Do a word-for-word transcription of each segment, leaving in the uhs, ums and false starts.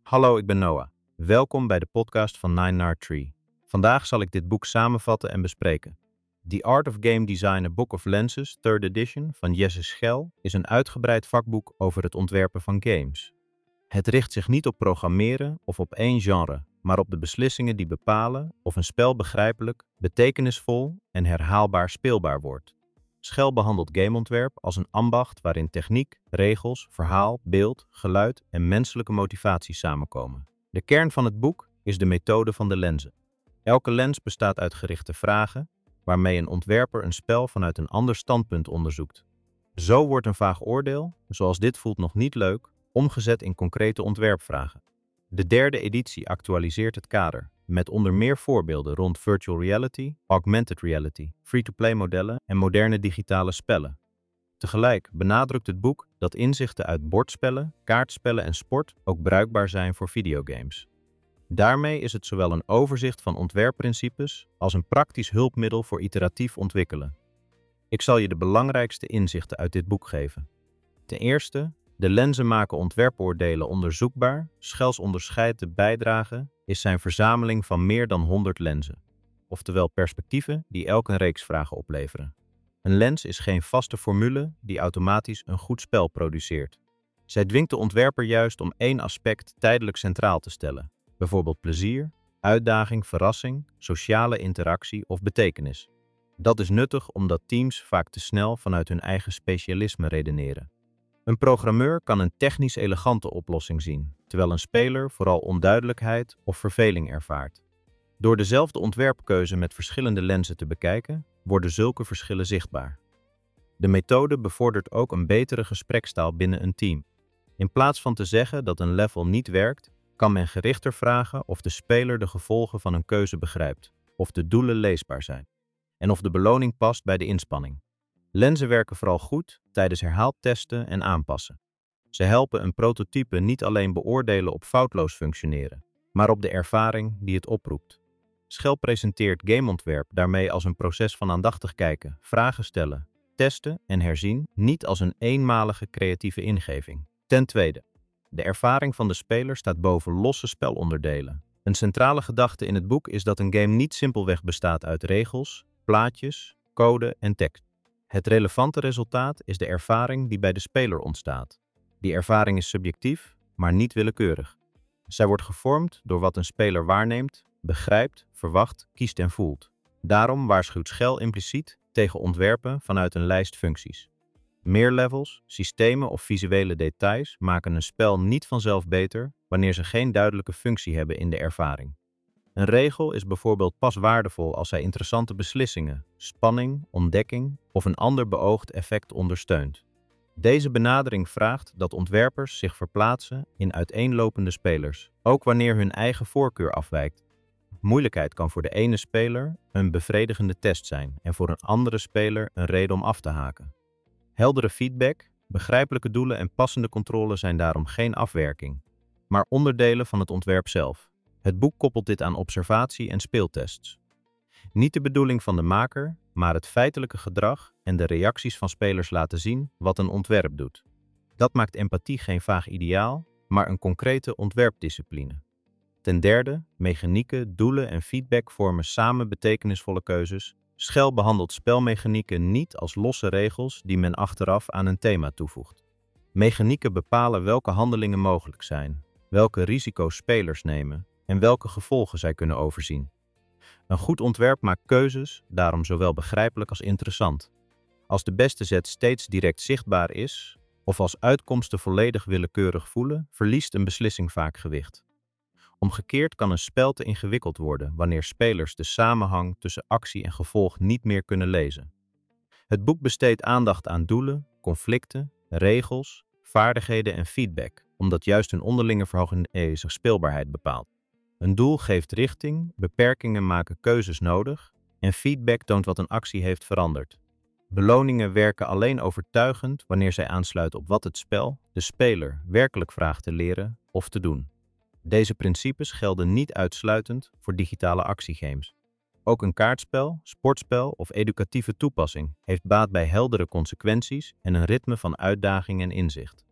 Hallo, ik ben Noah. Welkom bij de podcast van Nine Nard Tree. Vandaag zal ik dit boek samenvatten en bespreken. The Art of Game Design, A Book of Lenses, third edition van Jesse Schel is een uitgebreid vakboek over het ontwerpen van games. Het richt zich niet op programmeren of op één genre, maar op de beslissingen die bepalen of een spel begrijpelijk, betekenisvol en herhaalbaar speelbaar wordt. Schel behandelt gameontwerp als een ambacht waarin techniek, regels, verhaal, beeld, geluid en menselijke motivatie samenkomen. De kern van het boek is de methode van de lenzen. Elke lens bestaat uit gerichte vragen, waarmee een ontwerper een spel vanuit een ander standpunt onderzoekt. Zo wordt een vaag oordeel, zoals dit voelt nog niet leuk, omgezet in concrete ontwerpvragen. De derde editie actualiseert het kader, met onder meer voorbeelden rond virtual reality, augmented reality, free-to-play modellen en moderne digitale spellen. Tegelijk benadrukt het boek dat inzichten uit bordspellen, kaartspellen en sport ook bruikbaar zijn voor videogames. Daarmee is het zowel een overzicht van ontwerpprincipes als een praktisch hulpmiddel voor iteratief ontwikkelen. Ik zal je de belangrijkste inzichten uit dit boek geven. Ten eerste, de lenzen maken ontwerpoordelen onderzoekbaar. Schels onderscheidt de bijdrage is zijn verzameling van meer dan honderd lenzen, oftewel perspectieven die elk een reeks vragen opleveren. Een lens is geen vaste formule die automatisch een goed spel produceert. Zij dwingt de ontwerper juist om één aspect tijdelijk centraal te stellen, bijvoorbeeld plezier, uitdaging, verrassing, sociale interactie of betekenis. Dat is nuttig omdat teams vaak te snel vanuit hun eigen specialisme redeneren. Een programmeur kan een technisch elegante oplossing zien, terwijl een speler vooral onduidelijkheid of verveling ervaart. Door dezelfde ontwerpkeuze met verschillende lenzen te bekijken, worden zulke verschillen zichtbaar. De methode bevordert ook een betere gesprekstaal binnen een team. In plaats van te zeggen dat een level niet werkt, kan men gerichter vragen of de speler de gevolgen van een keuze begrijpt, of de doelen leesbaar zijn, en of de beloning past bij de inspanning. Lenzen werken vooral goed tijdens herhaald testen en aanpassen. Ze helpen een prototype niet alleen beoordelen op foutloos functioneren, maar op de ervaring die het oproept. Schel presenteert gameontwerp daarmee als een proces van aandachtig kijken, vragen stellen, testen en herzien, niet als een eenmalige creatieve ingeving. Ten tweede, de ervaring van de speler staat boven losse spelonderdelen. Een centrale gedachte in het boek is dat een game niet simpelweg bestaat uit regels, plaatjes, code en tekst. Het relevante resultaat is de ervaring die bij de speler ontstaat. Die ervaring is subjectief, maar niet willekeurig. Zij wordt gevormd door wat een speler waarneemt, begrijpt, verwacht, kiest en voelt. Daarom waarschuwt Schel impliciet tegen ontwerpen vanuit een lijst functies. Meer levels, systemen of visuele details maken een spel niet vanzelf beter wanneer ze geen duidelijke functie hebben in de ervaring. Een regel is bijvoorbeeld pas waardevol als zij interessante beslissingen, spanning, ontdekking of een ander beoogd effect ondersteunt. Deze benadering vraagt dat ontwerpers zich verplaatsen in uiteenlopende spelers, ook wanneer hun eigen voorkeur afwijkt. Moeilijkheid kan voor de ene speler een bevredigende test zijn en voor een andere speler een reden om af te haken. Heldere feedback, begrijpelijke doelen en passende controle zijn daarom geen afwerking, maar onderdelen van het ontwerp zelf. Het boek koppelt dit aan observatie en speeltests. Niet de bedoeling van de maker, maar het feitelijke gedrag en de reacties van spelers laten zien wat een ontwerp doet. Dat maakt empathie geen vaag ideaal, maar een concrete ontwerpdiscipline. Ten derde, mechanieken, doelen en feedback vormen samen betekenisvolle keuzes. Schel behandelt spelmechanieken niet als losse regels die men achteraf aan een thema toevoegt. Mechanieken bepalen welke handelingen mogelijk zijn, welke risico's spelers nemen en welke gevolgen zij kunnen overzien. Een goed ontwerp maakt keuzes, daarom zowel begrijpelijk als interessant. Als de beste zet steeds direct zichtbaar is, of als uitkomsten volledig willekeurig voelen, verliest een beslissing vaak gewicht. Omgekeerd kan een spel te ingewikkeld worden wanneer spelers de samenhang tussen actie en gevolg niet meer kunnen lezen. Het boek besteedt aandacht aan doelen, conflicten, regels, vaardigheden en feedback, omdat juist hun onderlinge verhoging deze speelbaarheid bepaalt. Een doel geeft richting, beperkingen maken keuzes nodig en feedback toont wat een actie heeft veranderd. Beloningen werken alleen overtuigend wanneer zij aansluiten op wat het spel, de speler, werkelijk vraagt te leren of te doen. Deze principes gelden niet uitsluitend voor digitale actiegames. Ook een kaartspel, sportspel of educatieve toepassing heeft baat bij heldere consequenties en een ritme van uitdaging en inzicht.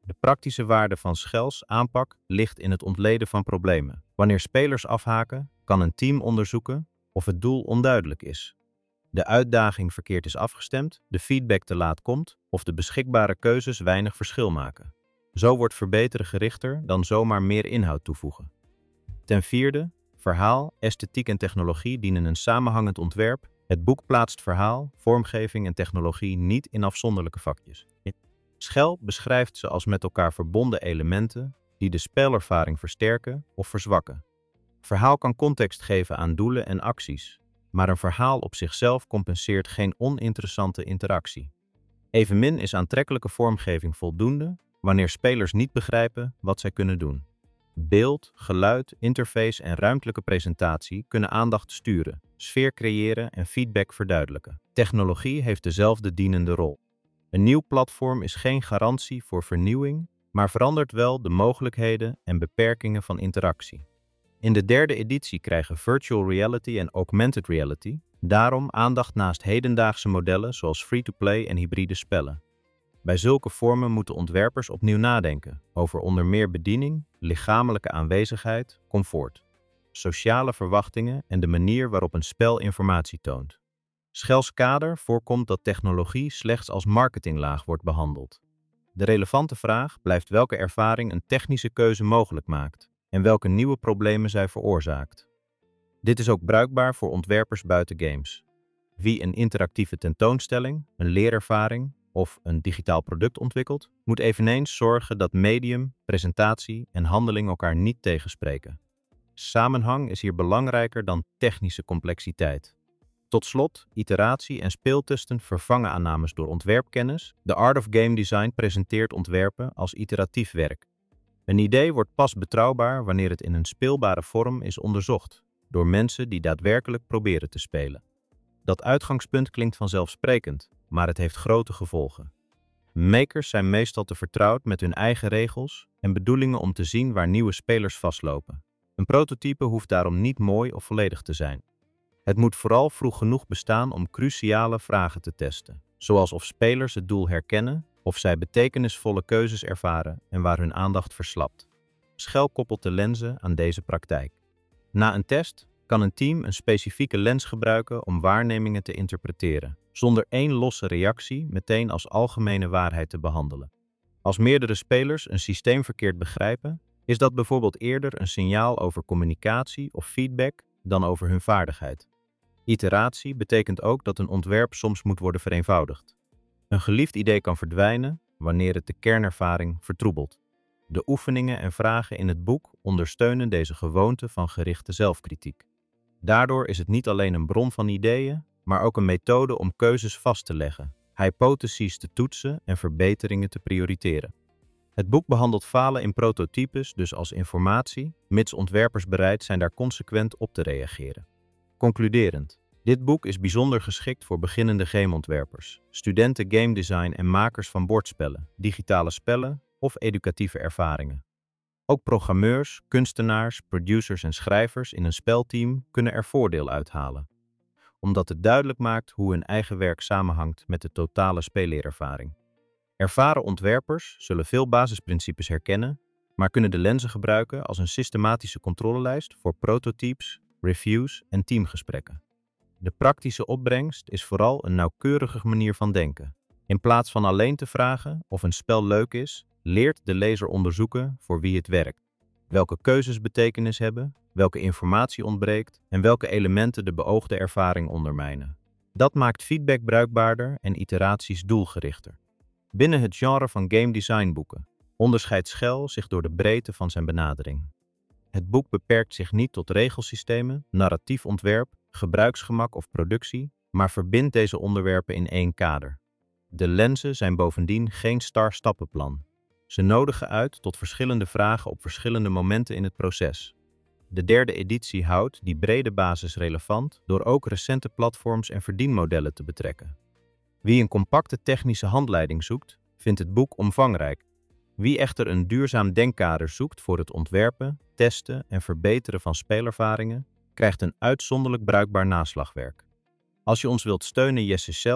De praktische waarde van Schels aanpak ligt in het ontleden van problemen. Wanneer spelers afhaken, kan een team onderzoeken of het doel onduidelijk is, de uitdaging verkeerd is afgestemd, de feedback te laat komt of de beschikbare keuzes weinig verschil maken. Zo wordt verbeteren gerichter dan zomaar meer inhoud toevoegen. Ten vierde, verhaal, esthetiek en technologie dienen een samenhangend ontwerp. Het boek plaatst verhaal, vormgeving en technologie niet in afzonderlijke vakjes. Schel beschrijft ze als met elkaar verbonden elementen die de spelervaring versterken of verzwakken. Verhaal kan context geven aan doelen en acties, maar een verhaal op zichzelf compenseert geen oninteressante interactie. Evenmin is aantrekkelijke vormgeving voldoende wanneer spelers niet begrijpen wat zij kunnen doen. Beeld, geluid, interface en ruimtelijke presentatie kunnen aandacht sturen, sfeer creëren en feedback verduidelijken. Technologie heeft dezelfde dienende rol. Een nieuw platform is geen garantie voor vernieuwing, maar verandert wel de mogelijkheden en beperkingen van interactie. In de derde editie krijgen virtual reality en augmented reality daarom aandacht naast hedendaagse modellen zoals free-to-play en hybride spellen. Bij zulke vormen moeten ontwerpers opnieuw nadenken over onder meer bediening, lichamelijke aanwezigheid, comfort, sociale verwachtingen en de manier waarop een spel informatie toont. Schels kader voorkomt dat technologie slechts als marketinglaag wordt behandeld. De relevante vraag blijft welke ervaring een technische keuze mogelijk maakt en welke nieuwe problemen zij veroorzaakt. Dit is ook bruikbaar voor ontwerpers buiten games. Wie een interactieve tentoonstelling, een leerervaring of een digitaal product ontwikkelt, moet eveneens zorgen dat medium, presentatie en handeling elkaar niet tegenspreken. Samenhang is hier belangrijker dan technische complexiteit. Tot slot, iteratie en speeltesten vervangen aannames door ontwerpkennis. The Art of Game Design presenteert ontwerpen als iteratief werk. Een idee wordt pas betrouwbaar wanneer het in een speelbare vorm is onderzocht, door mensen die daadwerkelijk proberen te spelen. Dat uitgangspunt klinkt vanzelfsprekend, maar het heeft grote gevolgen. Makers zijn meestal te vertrouwd met hun eigen regels en bedoelingen om te zien waar nieuwe spelers vastlopen. Een prototype hoeft daarom niet mooi of volledig te zijn. Het moet vooral vroeg genoeg bestaan om cruciale vragen te testen, zoals of spelers het doel herkennen, of zij betekenisvolle keuzes ervaren en waar hun aandacht verslapt. Schel koppelt de lenzen aan deze praktijk. Na een test kan een team een specifieke lens gebruiken om waarnemingen te interpreteren, zonder één losse reactie meteen als algemene waarheid te behandelen. Als meerdere spelers een systeem verkeerd begrijpen, is dat bijvoorbeeld eerder een signaal over communicatie of feedback dan over hun vaardigheid. Iteratie betekent ook dat een ontwerp soms moet worden vereenvoudigd. Een geliefd idee kan verdwijnen wanneer het de kernervaring vertroebelt. De oefeningen en vragen in het boek ondersteunen deze gewoonte van gerichte zelfkritiek. Daardoor is het niet alleen een bron van ideeën, maar ook een methode om keuzes vast te leggen, hypotheses te toetsen en verbeteringen te prioriteren. Het boek behandelt falen in prototypes dus als informatie, mits ontwerpers bereid zijn daar consequent op te reageren. Concluderend, dit boek is bijzonder geschikt voor beginnende gameontwerpers, studenten game design en makers van bordspellen, digitale spellen of educatieve ervaringen. Ook programmeurs, kunstenaars, producers en schrijvers in een spelteam kunnen er voordeel uithalen, omdat het duidelijk maakt hoe hun eigen werk samenhangt met de totale speelleerervaring. Ervaren ontwerpers zullen veel basisprincipes herkennen, maar kunnen de lenzen gebruiken als een systematische controlelijst voor prototypes, reviews en teamgesprekken. De praktische opbrengst is vooral een nauwkeurige manier van denken. In plaats van alleen te vragen of een spel leuk is, leert de lezer onderzoeken voor wie het werkt, welke keuzes betekenis hebben, welke informatie ontbreekt en welke elementen de beoogde ervaring ondermijnen. Dat maakt feedback bruikbaarder en iteraties doelgerichter. Binnen het genre van game design boeken onderscheidt Schel zich door de breedte van zijn benadering. Het boek beperkt zich niet tot regelsystemen, narratief ontwerp, gebruiksgemak of productie, maar verbindt deze onderwerpen in één kader. De lenzen zijn bovendien geen star-stappenplan. Ze nodigen uit tot verschillende vragen op verschillende momenten in het proces. De derde editie houdt die brede basis relevant door ook recente platforms en verdienmodellen te betrekken. Wie een compacte technische handleiding zoekt, vindt het boek omvangrijk. Wie echter een duurzaam denkkader zoekt voor het ontwerpen, testen en verbeteren van spelervaringen, krijgt een uitzonderlijk bruikbaar naslagwerk. Als je ons wilt steunen Jesse Schel,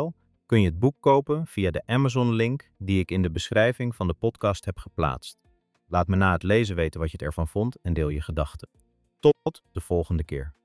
kun je het boek kopen via de Amazon-link die ik in de beschrijving van de podcast heb geplaatst. Laat me na het lezen weten wat je ervan vond en deel je gedachten. Tot de volgende keer.